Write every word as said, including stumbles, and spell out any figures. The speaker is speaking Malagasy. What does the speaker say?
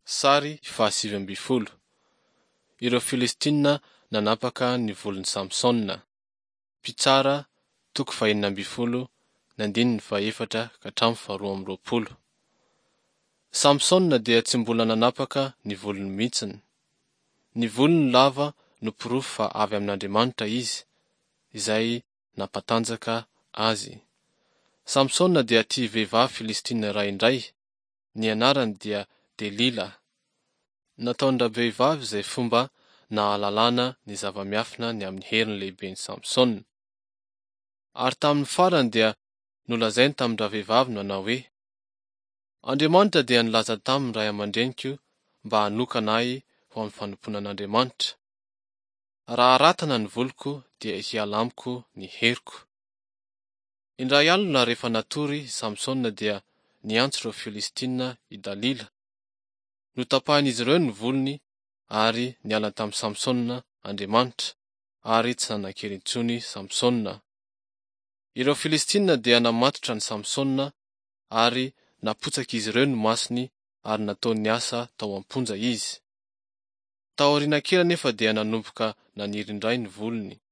Sary fahasivy amby folo. Ireo Filistina nanapaka ny volon'i Samsona. Mpitsara toko fahenina amby folo nandininy faefatra ka hatramin'ny faharoa amby roapolo. Samsona dia tsy mbola nanapaka ny volony mihitsiny. Ny volony lava no porofo fa avy amin'Andriamanitra izy, izay nampatanjaka azy. Samsona dia tia vehivavy Filistina iray indray. Ny anarany dia Delila. Nataony ravehivavy izay fomba nahalalana ny zava-miafina ny amin'ny heriny lehiben'i Samsona. Ary tamin'ny farany dia nolazainy tamin'ny ravehivavy nanao hoe, Andriamanitra dia nilaza tamin'ny ray aman-dreniko mba hanokana ahy ho amin'ny fanompoana an'Andriamanitra. Raha ratana ny voliko dia hiala amiko ny heriko. Indray alina rehefa natory Samsona dia niantso ireo Filistina i Dalila. Notapahin'izy ireo ny volony ary niala tamin'i Samsona Andriamanitra ary tsy nanan-kely intsony Samsona. Ireo Filistina dia namatotra ny Samsona ary napotsaka izy ireo ny masony ary nataony niasa tao am-ponja izy. Tao aoriana kely anefa dia nanomboka naniry indray ny volony.